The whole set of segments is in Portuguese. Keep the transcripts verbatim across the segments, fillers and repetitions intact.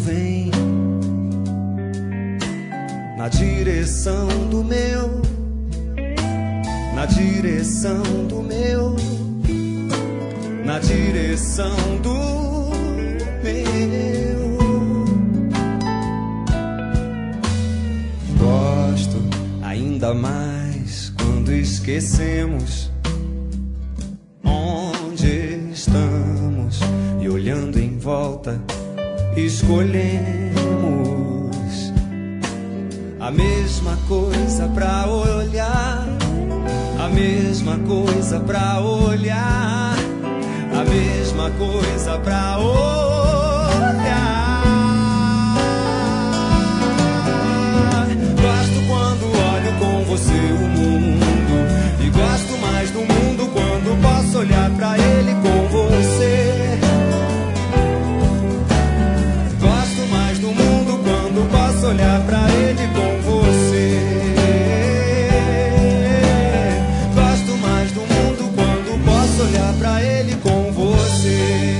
vem na direção do meu, na direção do meu, na direção do meu. Gosto ainda mais quando esquecemos onde estamos e olhando em volta escolhemos a mesma coisa pra olhar, a mesma coisa pra olhar, a mesma coisa pra olhar. Gosto quando olho com você o mundo, e gosto mais do mundo quando posso olhar pra ele com você. Gosto mais do mundo quando posso olhar pra ele com você. Gosto mais do mundo quando posso olhar pra ele com você.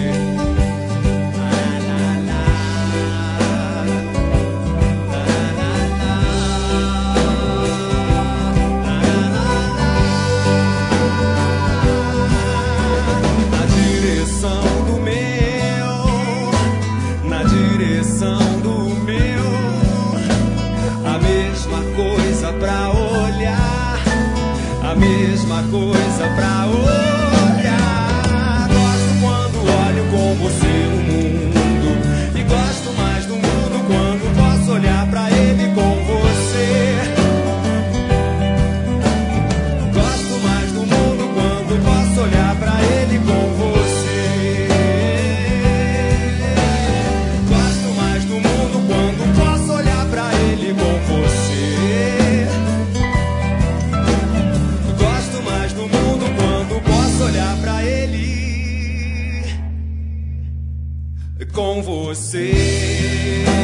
Na direção do meu, na direção do meu, a mesma coisa pra olhar, a mesma coisa pra olhar. Gosto quando olho com você o mundo, e gosto mais do mundo quando posso olhar pra ele com você. Gosto mais do mundo quando posso olhar pra ele com você. Gosto mais do mundo quando posso olhar pra ele com você. Gosto mais do mundo quando posso olhar pra ele com você.